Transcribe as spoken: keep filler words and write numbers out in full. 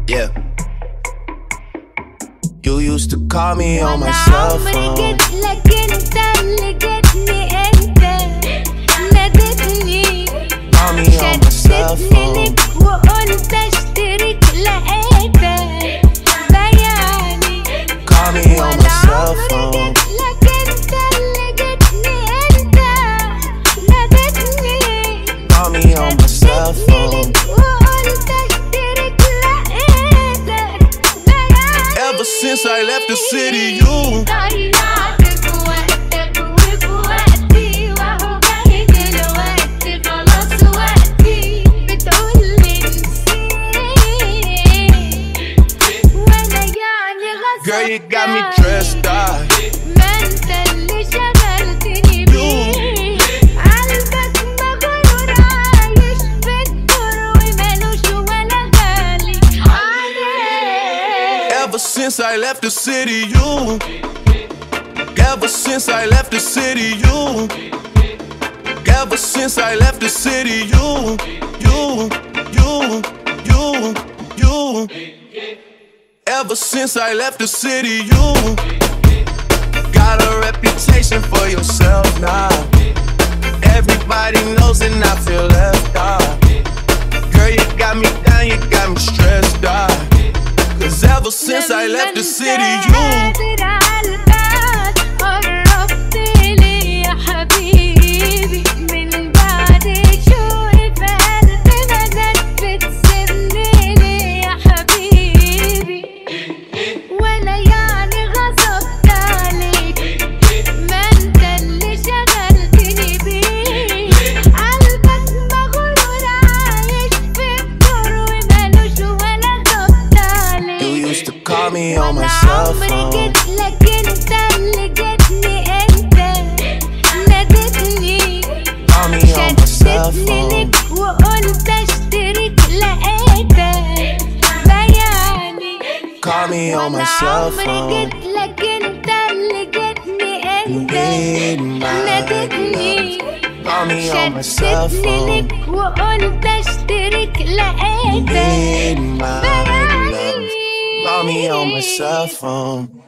Yeah. You used to call me on my cell phone. عمري جيت لك انت اللي جيتني انت ناديتني Call me on my cell شدتني phone. لك وقلت اشترك لقيتك بياني Call me on ولا my cell عمري phone. جيت لك انت اللي جيتني انت ناديتني Call me on my cell phone. وقلت اشترك لقيتك بياني Ever since I left the city, you ضيعتك وقتك وفي وقتي وهو جاي دلوقتي خلاص وقتي بتقولي نسيت وانا يعني غصب Girl, you got me dressed up. ما انت اللي شغلتني بيه قلبك مغرور عايش في الدور ومالوش ولا غالي عليك. Ever since I left the city, you. Ever since I left the city, you. Ever since I left the city, you, you, you, you, you. Ever since I left the city, you got a reputation for yourself now. Everybody knows and I feel left out. Girl, you got me down, you got me stressed out. Cause ever since I left the city, you قادر عالبال قربت لي يا حبيبي من بعد شوقي في قلبي بدأت بتسيبني ليه يا حبيبي ولا يعني غصبت عليك ما انت اللي شغلتني بيه قلبك مغرور عايش في الدور ومالوش ولا غصبت عليك. You used to call me on my cell عمري phone. جيت لك انت اللي جيتني انت ناديتني Call me on my cell شدتني phone. لك وقلت اشترك لقيتك بياني Call me on my cell عمري phone. جيت لك انت اللي جيتني انت Need my ناديتني love. Call me on my cell شدتني phone. لك وقلت اشترك Need لقيتك my love. بياني Call me on my cell phone.